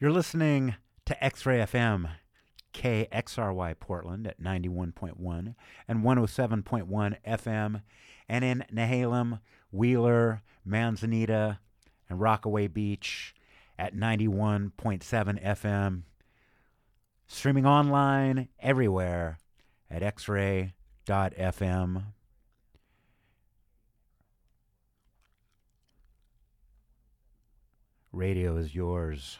You're listening to X-Ray FM, KXRY Portland at 91.1 and 107.1 FM, and in Nehalem, Wheeler, Manzanita, and Rockaway Beach at 91.7 FM. Streaming online everywhere at xray.fm. Radio is yours.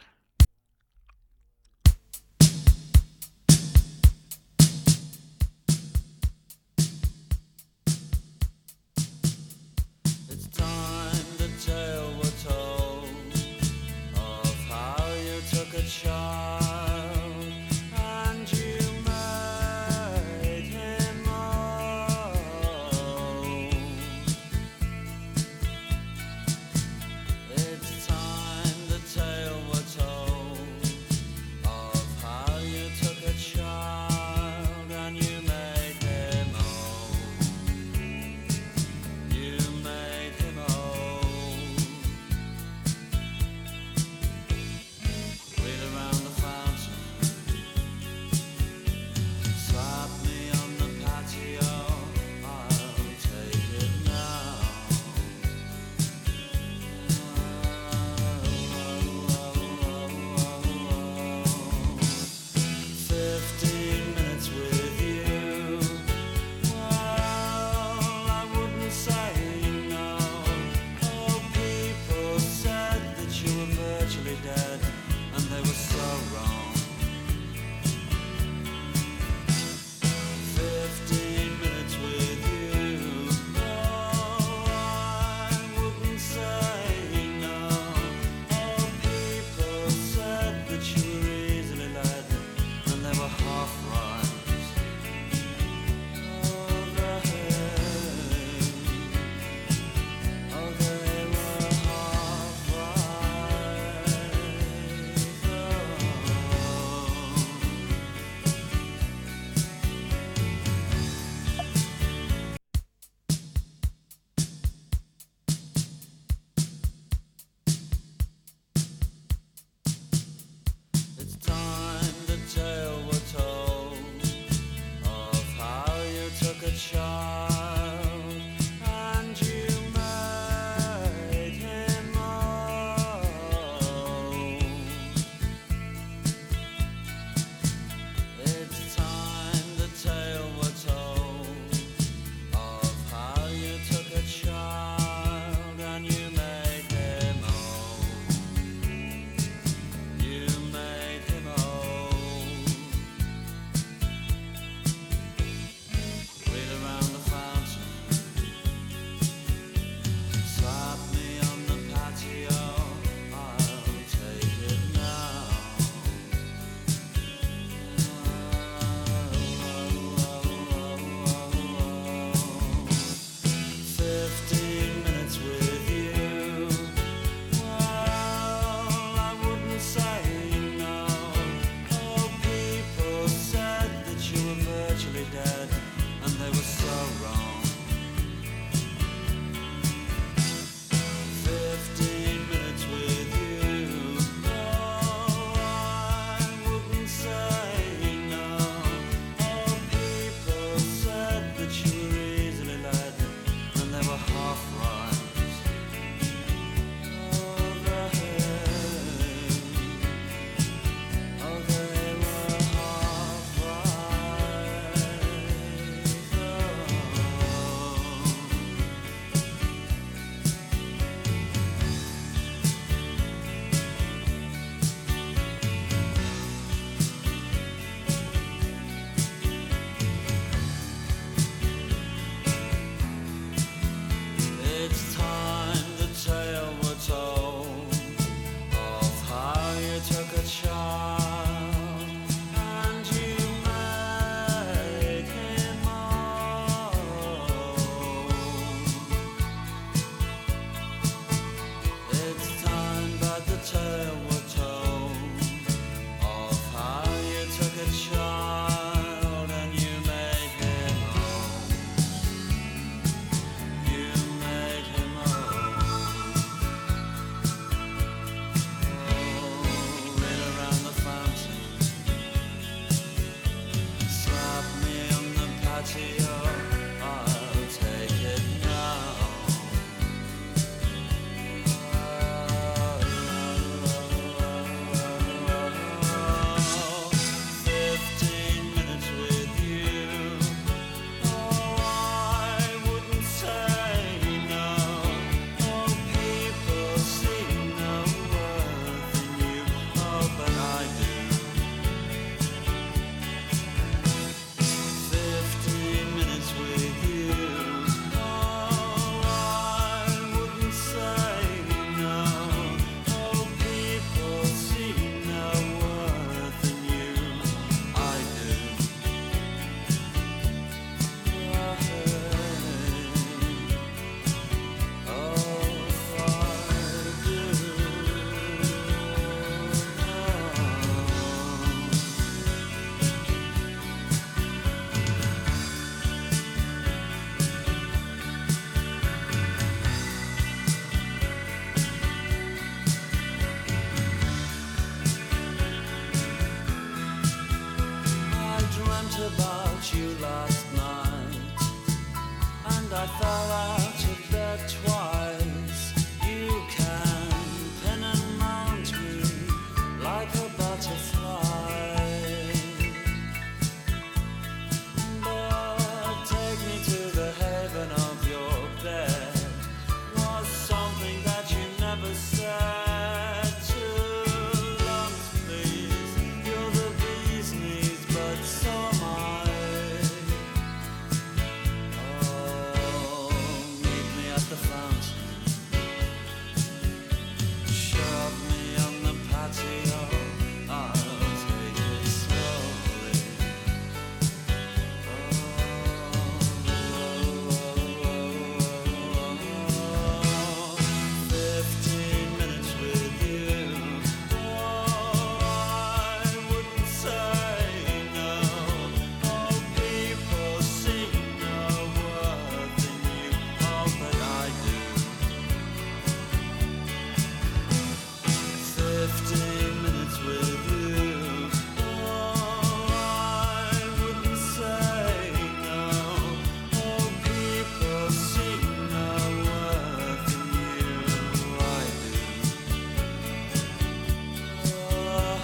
It's time the tale were told of how you took a child and you made him old. It's time the tale were told at the fountain. Shove me on the patio. I'll take it slowly. 15 minutes with you. I wouldn't say no. Oh, people see no worth in you. Oh, but I do. 15 minutes with you. I wouldn't say no. Oh, people see no worth in you. I do. Oh,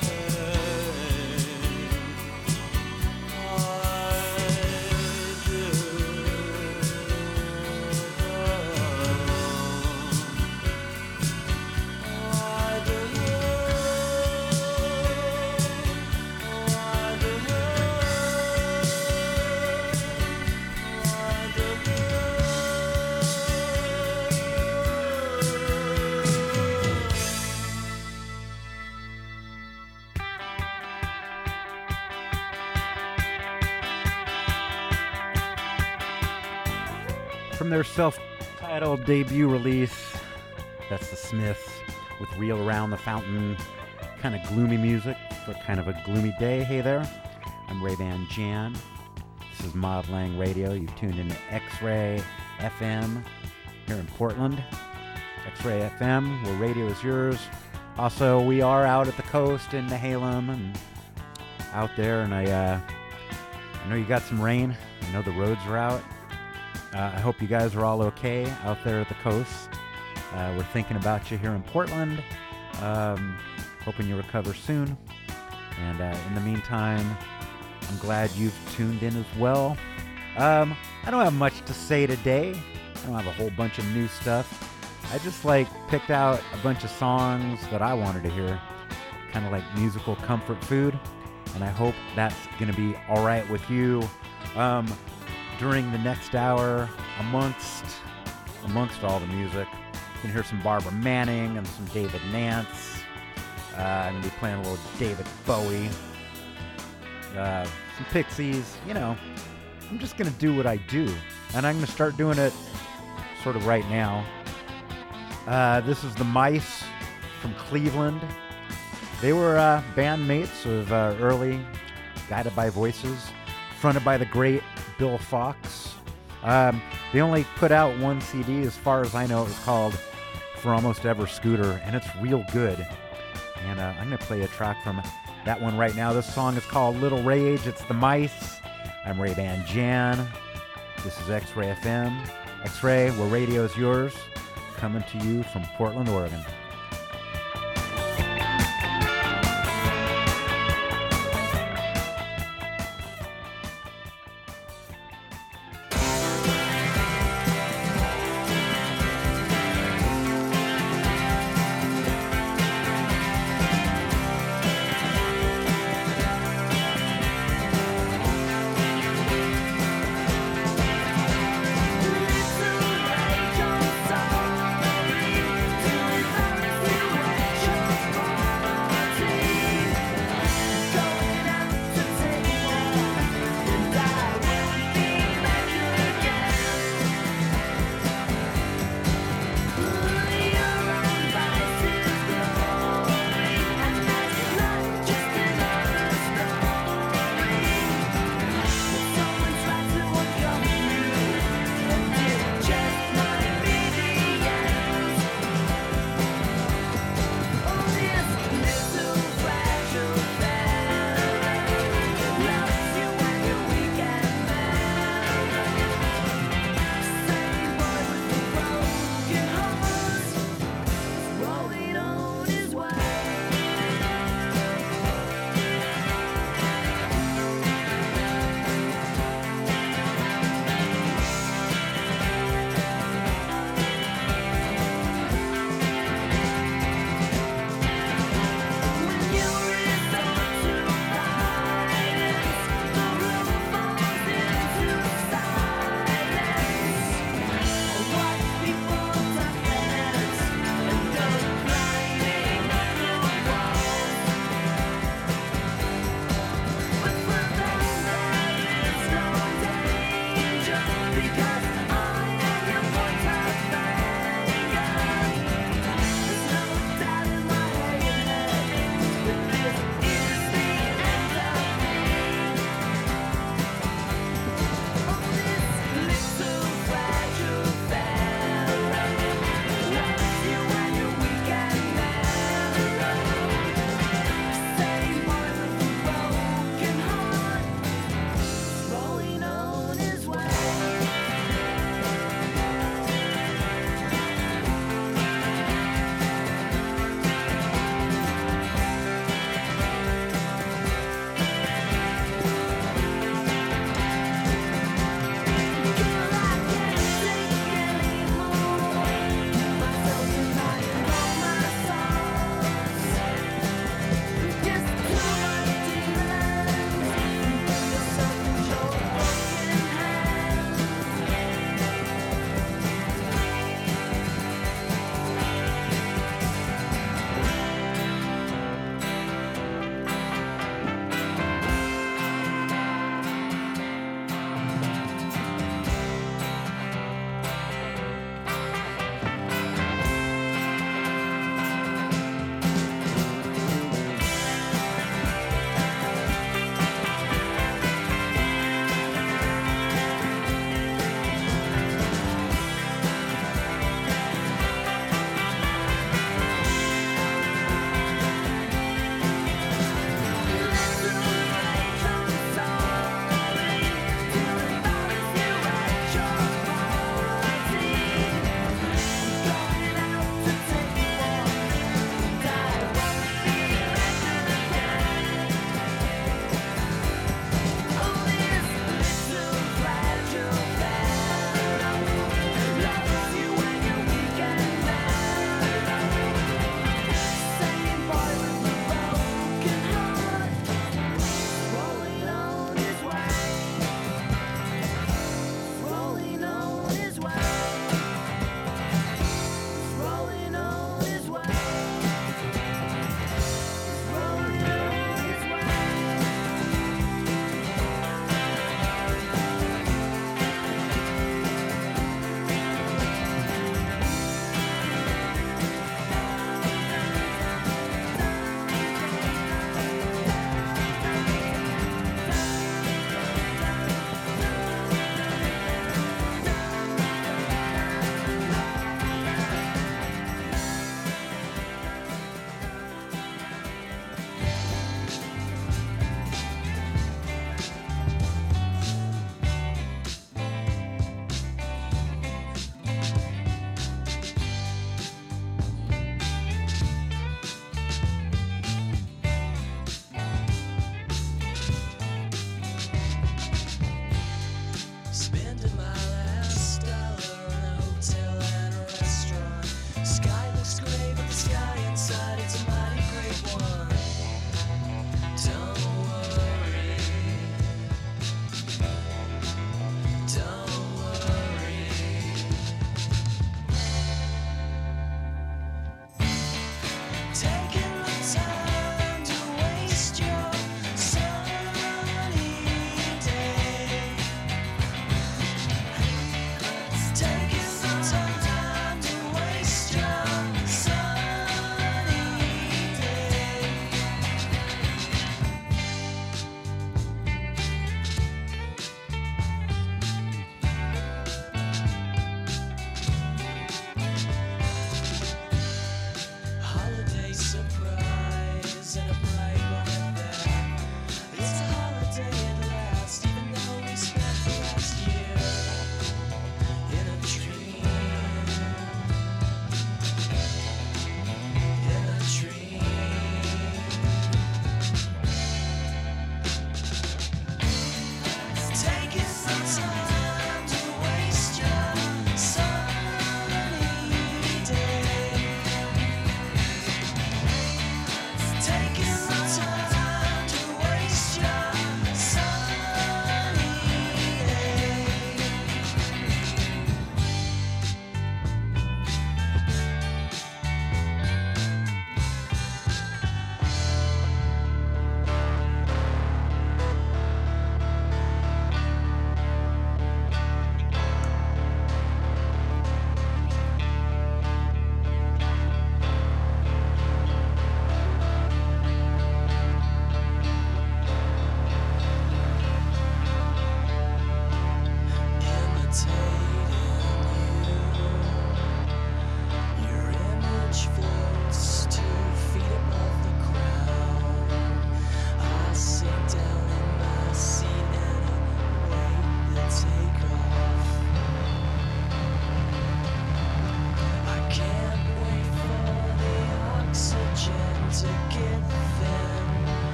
From their self-titled debut release, that's the Smiths with Reel Around the Fountain. Kind of gloomy music for kind of a gloomy day. Hey there, I'm Ray-Ban Jan. This is Mod Lang Radio. You've tuned into X-Ray FM here in Portland. X-Ray FM, where radio is yours. Also, we are out at the coast in Nehalem and out there, and I know you got some rain. I know the roads are out. I hope you guys are all okay out there at the coast. We're thinking about you here in Portland. Hoping you recover soon. And in the meantime, I'm glad you've tuned in as well. I don't have much to say today. I don't have a whole bunch of new stuff. I just picked out a bunch of songs that I wanted to hear. Kind of like musical comfort food. And I hope that's going to be all right with you. During the next hour, amongst all the music, you can hear some Barbara Manning and some David Nance. I'm going to be playing a little David Bowie, some Pixies. You know, I'm just going to do what I do, and I'm going to start doing it sort of right now. This is the Mice from Cleveland. They were bandmates of early Guided by Voices, fronted by the great Bill Fox. They only put out one CD, as far as I know. It was called For Almost Ever Scooter, and it's real good. And I'm going to play a track from that one right now. This song is called Little Rage. It's the Mice. I'm Ray-Ban Jan. This is X-Ray FM. X-Ray, where radio is yours, coming to you from Portland, Oregon. Little rage, I'm sorry to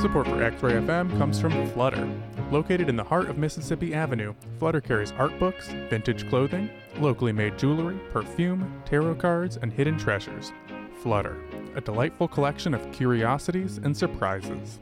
Support for X-Ray FM comes from Flutter. Located in the heart of Mississippi Avenue, Flutter carries art books, vintage clothing, locally made jewelry, perfume, tarot cards, and hidden treasures. Flutter, a delightful collection of curiosities and surprises.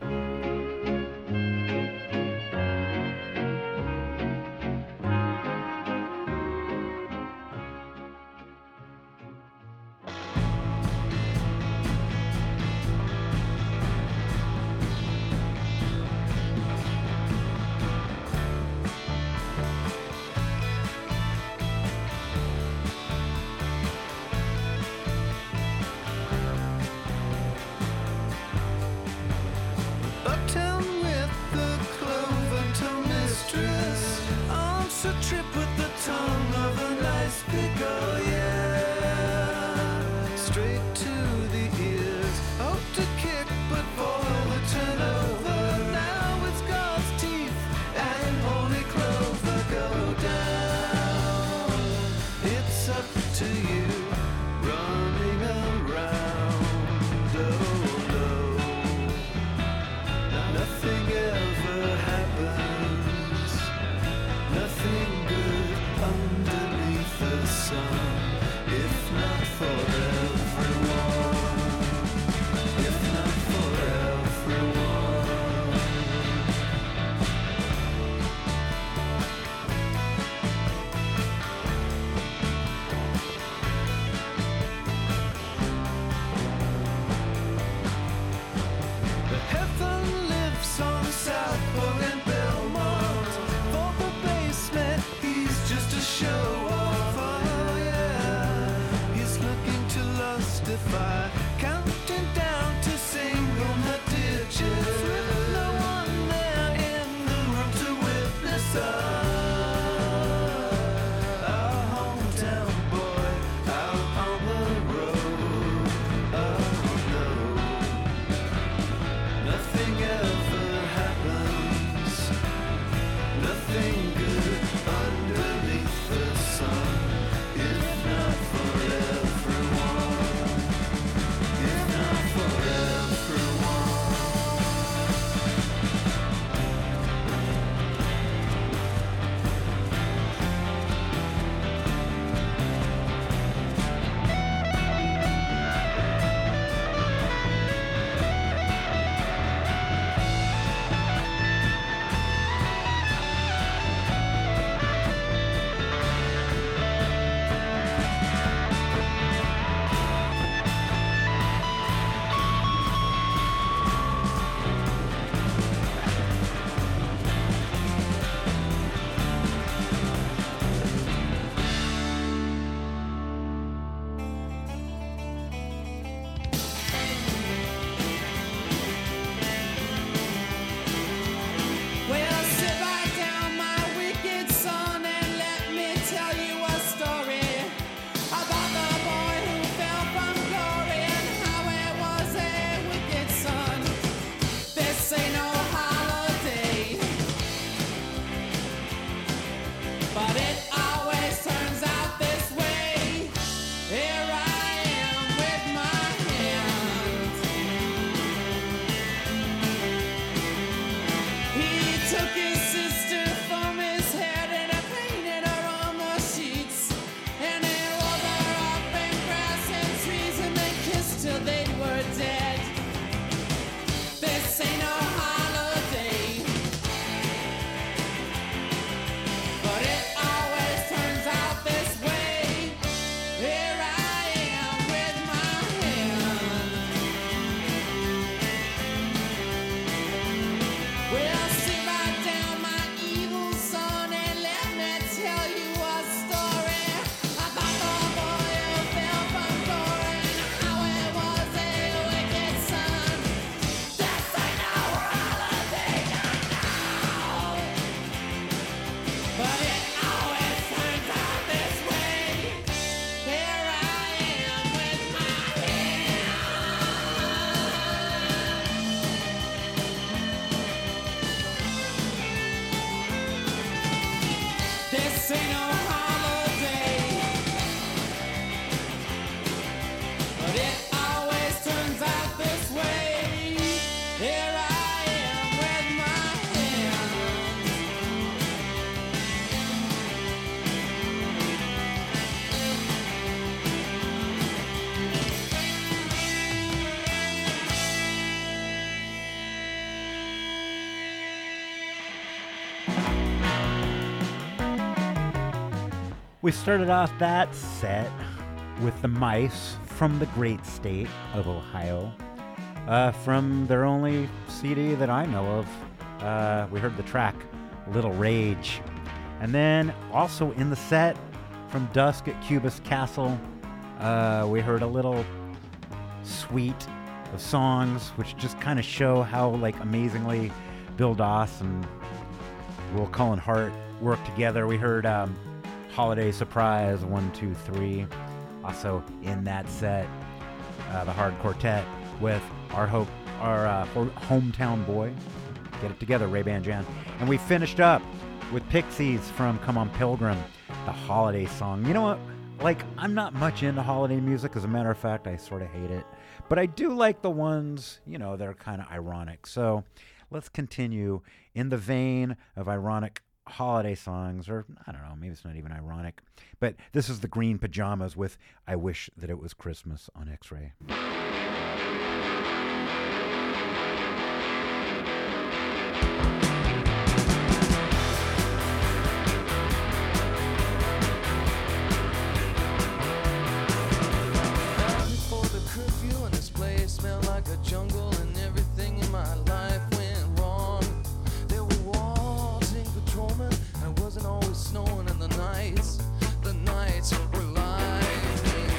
Uptown with the Cloverton mistress, arms a trip with the tongue of a nice pig, oh yeah. Straight to the ears, hope to kick but boy the turnover. Now it's God's teeth and only clover go down. It's up to you, running around, oh no. Nothing ever happens, nothing good underneath the sun, if not for everyone, if not for everyone. The heaven lives on South Pole and Belmont. For the basement, he's just a show off. Oh yeah, he's looking to lustify, counting down to single nut digits. With no one there in the room to witness our hometown boy out on the road. Oh no. Nothing ever happens, nothing good underneath the sun, if not for everyone, if not for everyone. Well, sit right down, my wicked son, and let me tell you a story about the boy who fell from glory and how it was a wicked son. This ain't no holiday, but it always turns out this way. Here I am with my hands. He took his sister from his head and he painted her on the sheets. And he rolled her up in grass and trees and they kissed till they were dead. This ain't no holiday, but it always turns out this way. Here I am with my hand. Well, sit right down. We started off that set with the Mice from the great state of Ohio, from their only CD that I know of. We heard the track Little Rage. And then also in the set from Dusk at Cubist Castle, we heard a little suite of songs which just kind of show how like amazingly Bill Doss and Will Cullen Hart work together. We heard Holiday Surprise 1, 2, 3. Also in that set, the Hard Quartet with our hometown boy. Get it together, Ray Ban Jan. And we finished up with Pixies from Come On Pilgrim, the holiday song. You know what? Like, I'm not much into holiday music. As a matter of fact, I sort of hate it. But I do like the ones, you know, that are kind of ironic. So let's continue in the vein of ironic holiday songs, or I don't know, maybe it's not even ironic. But this is the Green Pajamas with I Wish That It Was Christmas on X-Ray. Before the curfew and this place smelled like a jungle and everything in my life went wrong. There were walls and patrolmen and it wasn't always snowing and the nights were lightning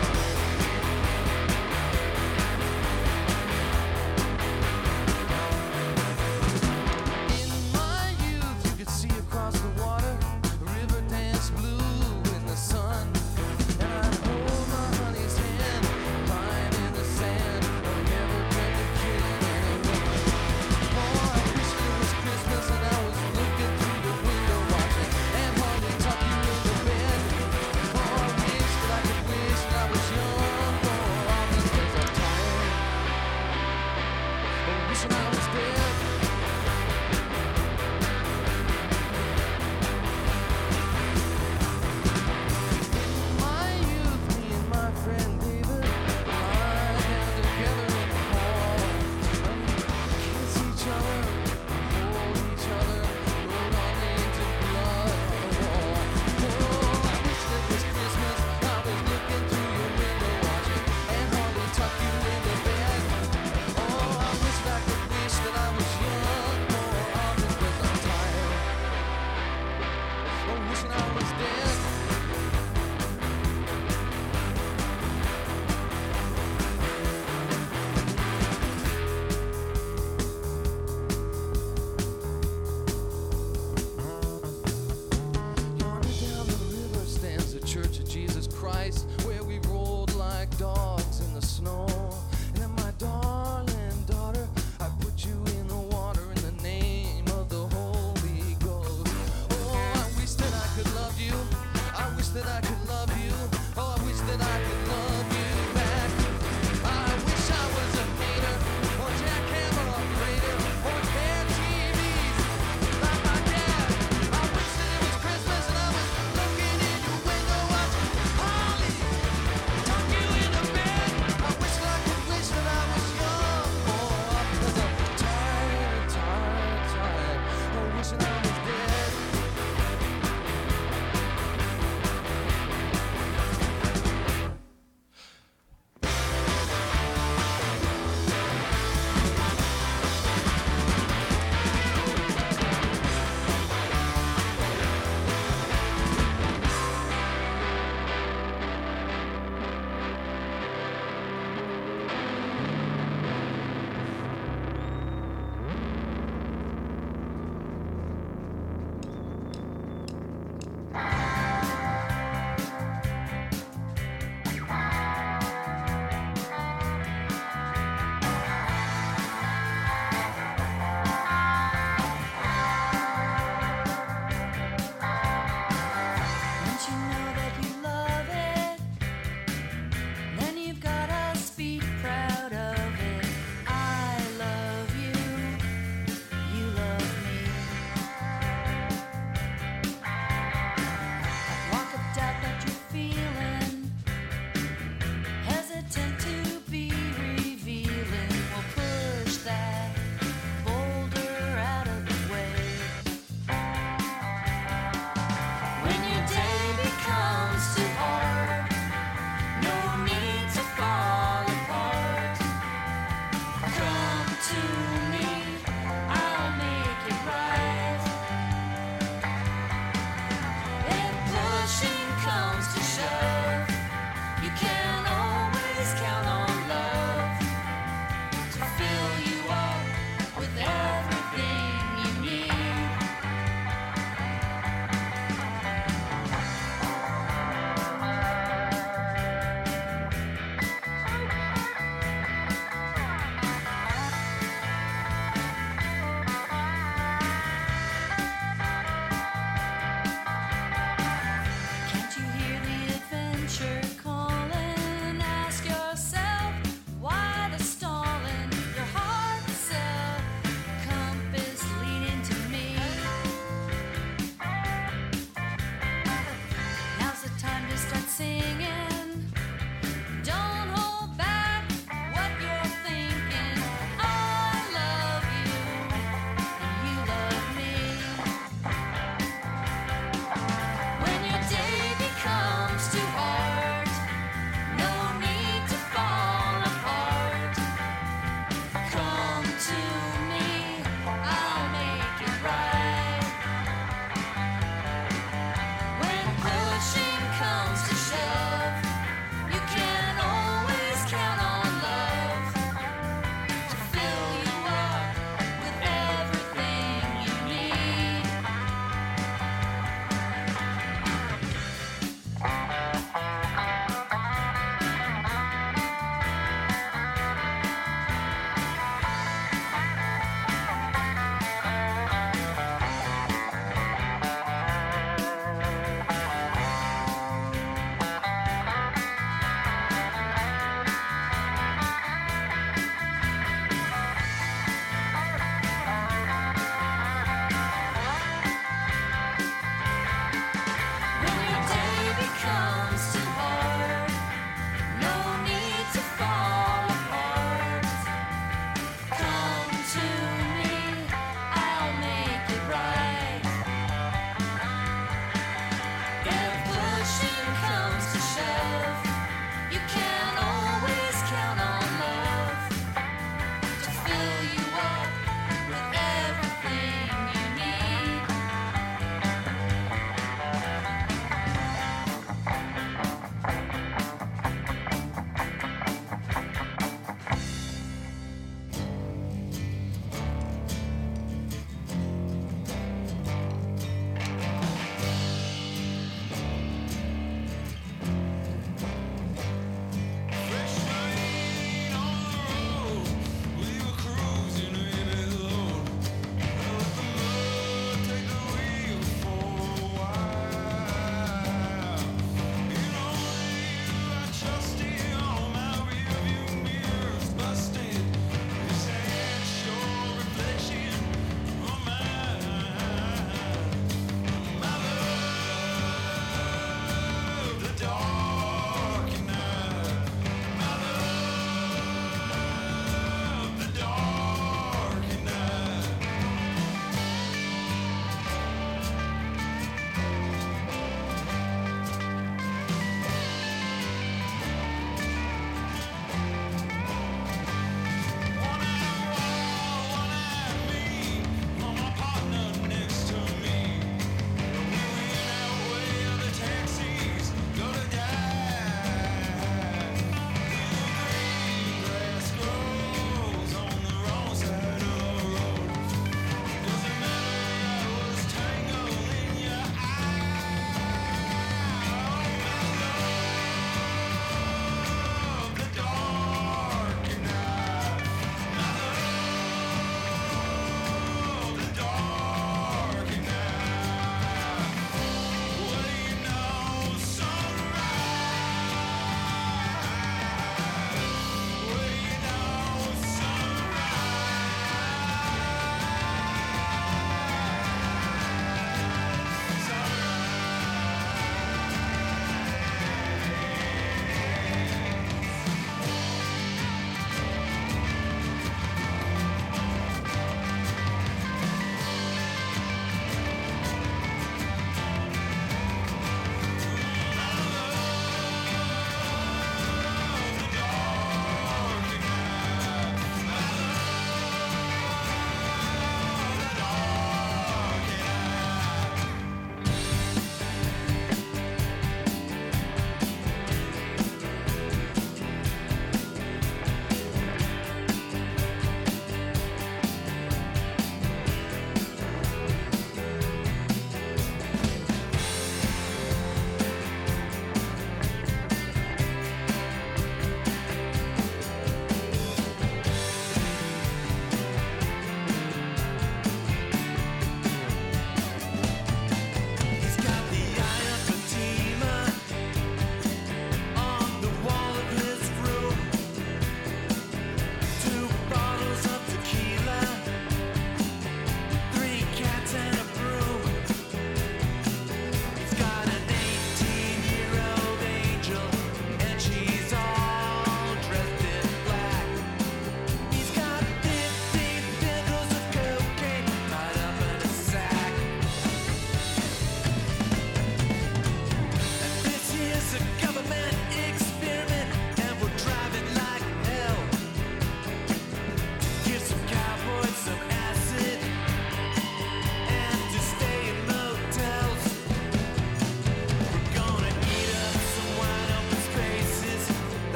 in my youth you could see across the water, the river dance blue in the sun. And I'd hold my honey's hand, lying in the sand, or never dreamt of killing anyone. Oh, I wish it was Christmas and I was looking through the window watching and hardly tuck you into bed. Oh, I wish that I could wish that I was young more often 'cause I'm tired. Oh, wishing I was dead. My youth, me and my friend David lying down together in the hall. Kiss each other, hold each other, roll on into blood on the wall. Oh, I wish it was Christmas. I was looking through your window watching and hardly tuck you into bed. Oh, I wish I could wish that I was young more often 'cause I'm tired. Oh, wishing I was dead. Yonder down the river stands the Church of Jesus Christ, where we rolled like dogs in the snow. And then my darling daughter, I put you in the water in the name of the Holy Ghost. Oh, I wish that I could love you. I wish that I could love you. Oh, I wish that I could love you back. I wish I was a hater, or jackhammer operator, or hair TVs like my dad. I wish that it was Christmas and I was looking in your window watching Holly tuck you into bed. I wish that I could wish that I was young more often 'cause I'm tired. Oh, wishing I was dead.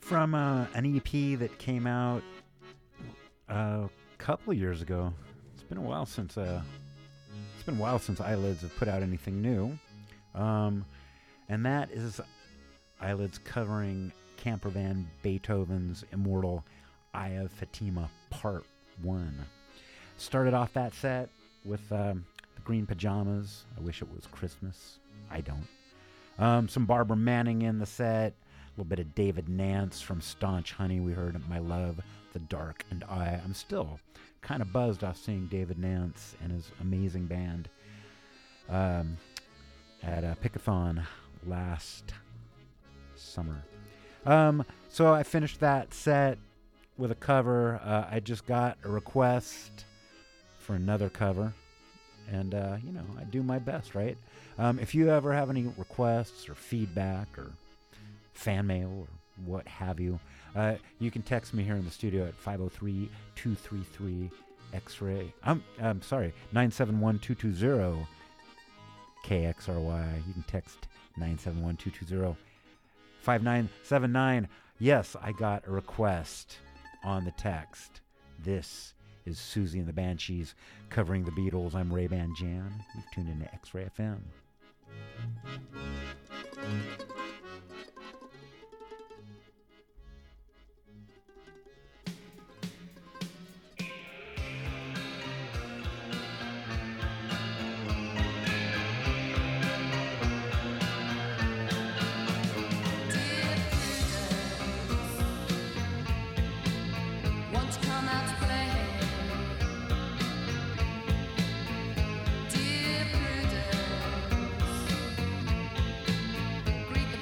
from an EP that came out a couple of years ago. It's been a while since Eyelids have put out anything new, and that is Eyelids covering Campervan Beethoven's Immortal Eye of Fatima Part 1. Started off that set with the Green Pajamas. I wish it was Christmas. I don't. Some Barbara Manning in the set. A little bit of David Nance from Staunch Honey. We heard My Love, The Dark, and I. I'm still kind of buzzed off seeing David Nance and his amazing band at Pickathon last summer. So I finished that set with a cover. I just got a request for another cover, and I do my best, right? If you ever have any requests or feedback or fan mail or what have you, you can text me here in the studio at 503-233-X-Ray. I'm sorry, 971-220 KXRY. You can text 971-220-5979. Yes, I got a request on the text. This is Susie and the Banshees covering the Beatles. I'm Ray-Ban Jan. You've tuned into X-Ray FM. Dear Prudence,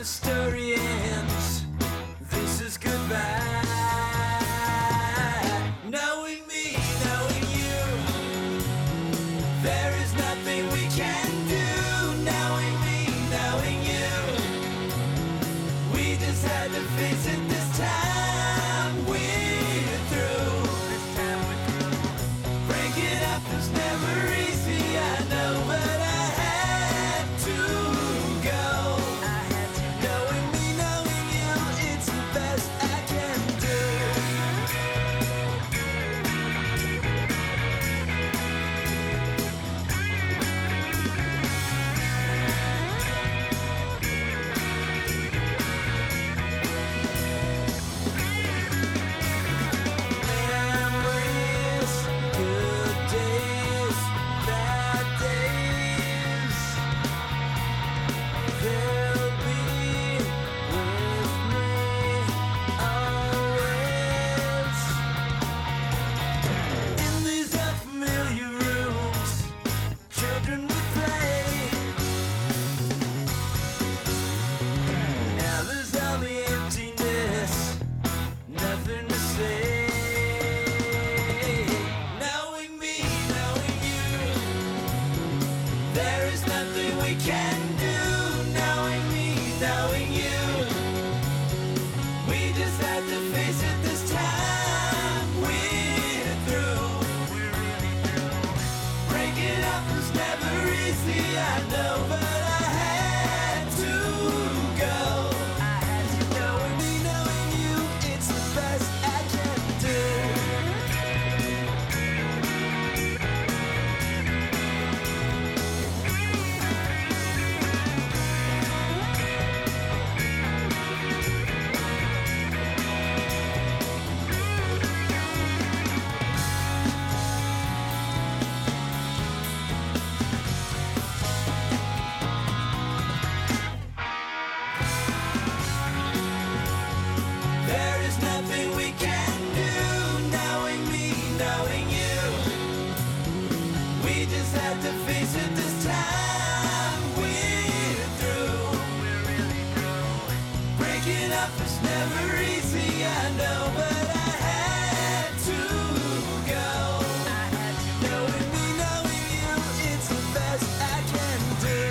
the story ends. This is goodbye. Knowing me, knowing you, there is nothing we can do. Knowing me, knowing you, we just had to face it this time. We're through. Breaking up was never easy, I know, but I had to go. Knowing me, knowing you, it's the best I can do. Memories, good days, bad days, they'll be with me always. In these unfamiliar rooms, children would play. Now there's only emptiness, nothing to say. Knowing me, knowing you, there is nothing we can do. Knowing me, knowing you, we just had to face it this time. We're through. We're really through. Breaking up was never easy, I know, but I had to go. Knowing me, knowing you, it's the best I can do. There is nothing we can do. Knowing me, knowing you, we just had to face it this time. We're through. We're really through. Breaking up is never easy, I know, but I had to go. Knowing me, knowing you, it's the best I can do.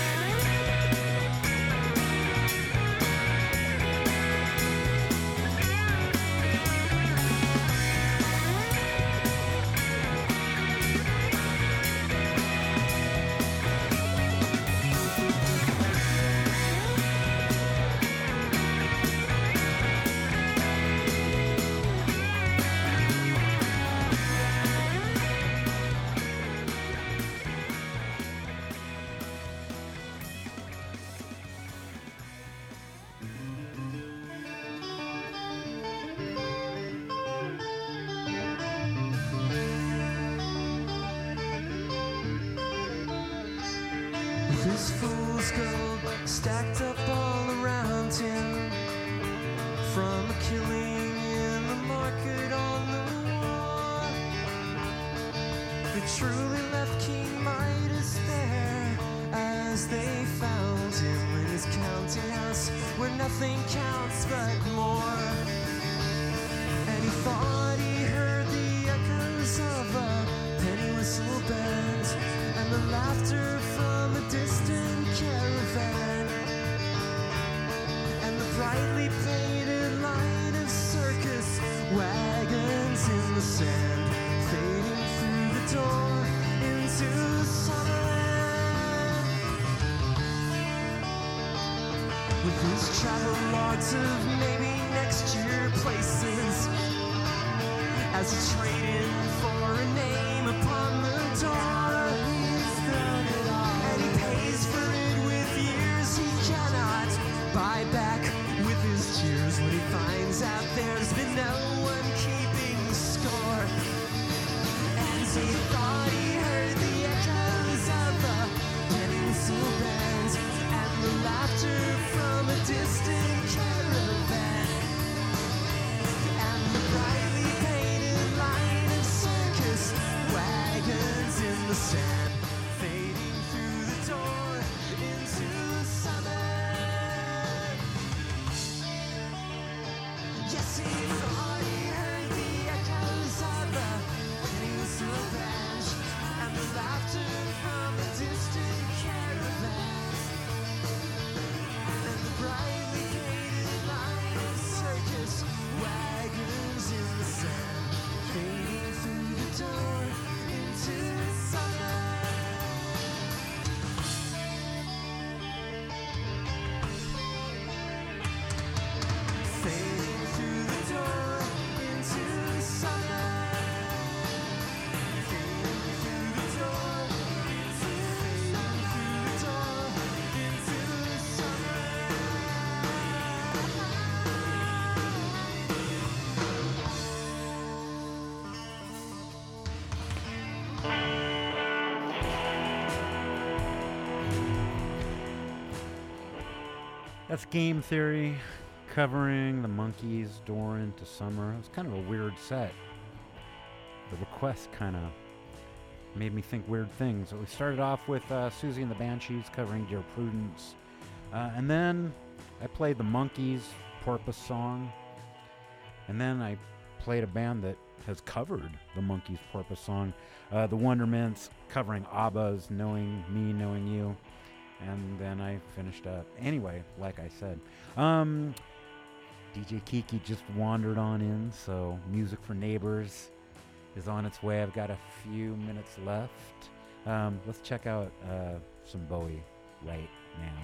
This fool's gold stacked up all around him, from a killing in the market on the wall. They truly left King Midas there as they found him in his counting house where nothing counts but more. And he thought he heard the echoes of a penny whistle band and the laughter from a distant caravan, and the brightly painted light of circus wagons in the sand, fading through the door into summerland. With his travel logs of maybe next year places, as he traded for a name upon the door. And he pays for it with years he cannot buy back with his tears when he finds out there's been no one keeping score. And he thought he heard the echoes of the penny whistle bands and the laughter from a distant caravan, and the brightly painted line of circus wagons in the sand, fading through the door into summer. That's Game Theory covering the Monkees' Door into Summer. It was kind of a weird set. The request kind of made me think weird things. So we started off with Susie and the Banshees covering Dear Prudence. And then I played the Monkees' Porpoise song. And then I played a band that has covered the Monkees' Porpoise song. The Wondermints covering ABBA's Knowing Me, Knowing You. And then I finished up. Anyway, like I said, DJ Kiki just wandered on in, so Music for Neighbors is on its way. I've got a few minutes left. Let's check out some Bowie right now.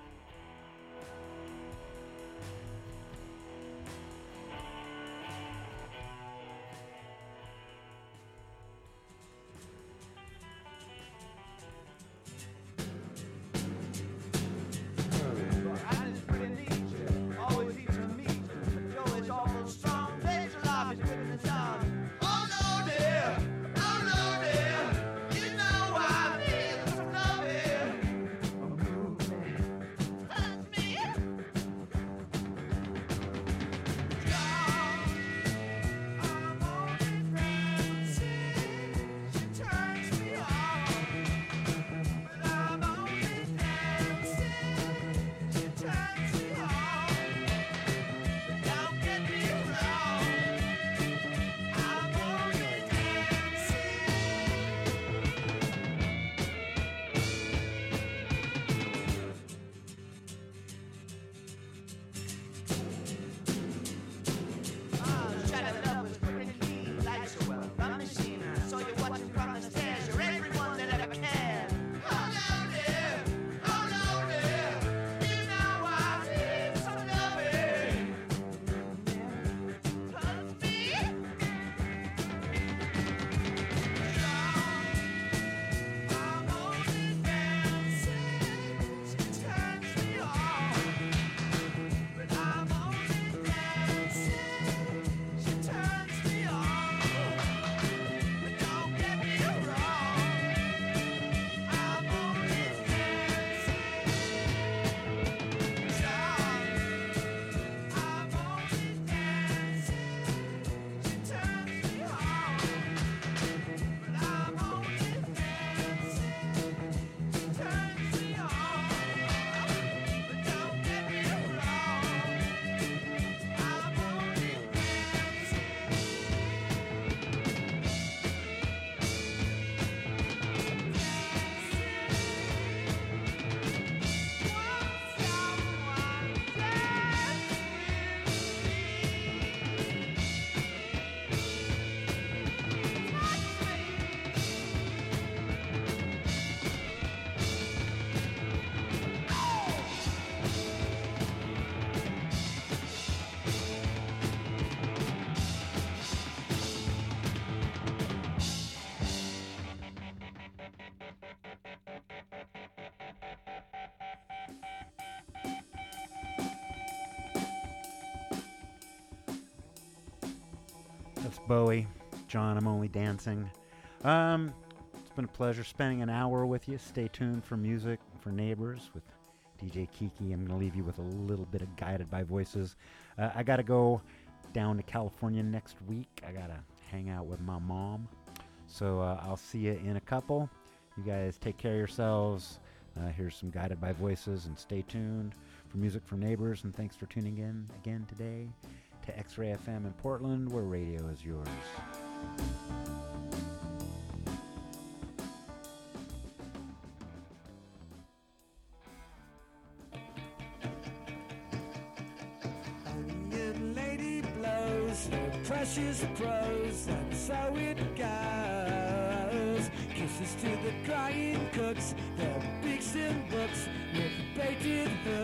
That's Bowie. John, I'm Only Dancing. It's been a pleasure spending an hour with you. Stay tuned for Music for Neighbors with DJ Kiki. I'm going to leave you with a little bit of Guided by Voices. I got to go down to California next week. I got to hang out with my mom. So I'll see you in a couple. You guys take care of yourselves. Here's some Guided by Voices, and stay tuned for Music for Neighbors. And thanks for tuning in again today to X-Ray FM in Portland, where radio is yours. Onion lady blows her precious prose, and so it goes. Kisses to the crying cooks, their beaks in books with baited hooks.